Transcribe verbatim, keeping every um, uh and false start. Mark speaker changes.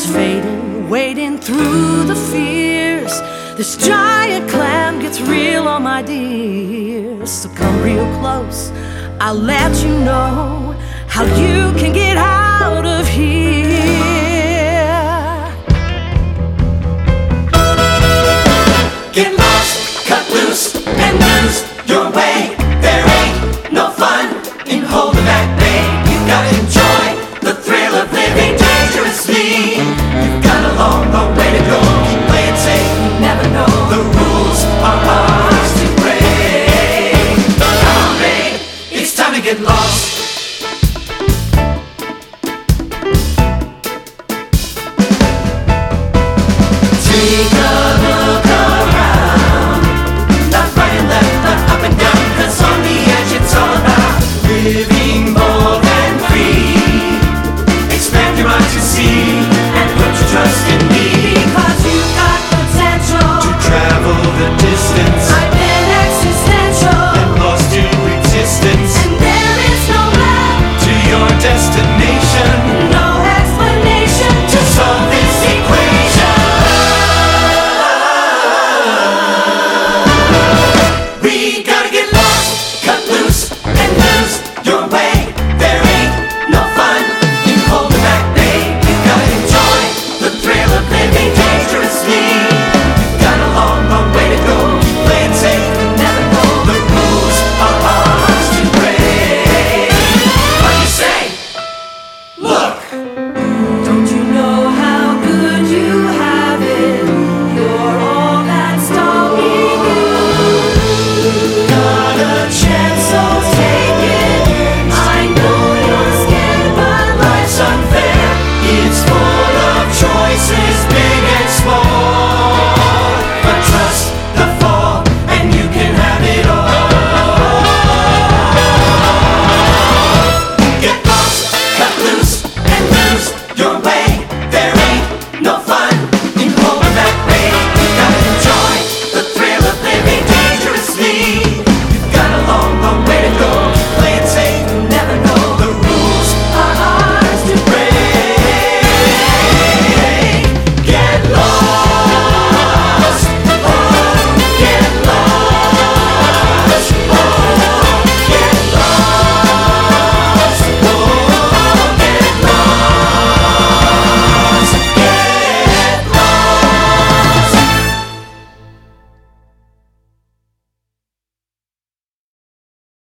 Speaker 1: fading, wading through the fears. This giant clam gets real on my dears. So come real close, I'll let you know how you can get out of here.
Speaker 2: Get lost, cut loose, and lose your way. There ain't no fun in holding back, babe. You gotta enjoy the thrill of living dangerously. You've got a long, long way to go. Keep playing safe, you never know. The rules are ours to break. Come on, babe, it's time to get lost. Take a look around, not right and left, not up and down, 'cause on the edge it's all about living bold and free. Expand your mind to see and put your trust in me,
Speaker 1: 'Cause you've got potential
Speaker 2: to travel the distance.
Speaker 1: I've been existential
Speaker 2: And lost to existence,
Speaker 1: and there is no map,
Speaker 2: to your destination,
Speaker 1: no explanation
Speaker 2: to solve this equation. We gotta get lost, cut loose, and lose your way. There ain't no fun in holding back, babe. You gotta enjoy the thrill of living dangerously.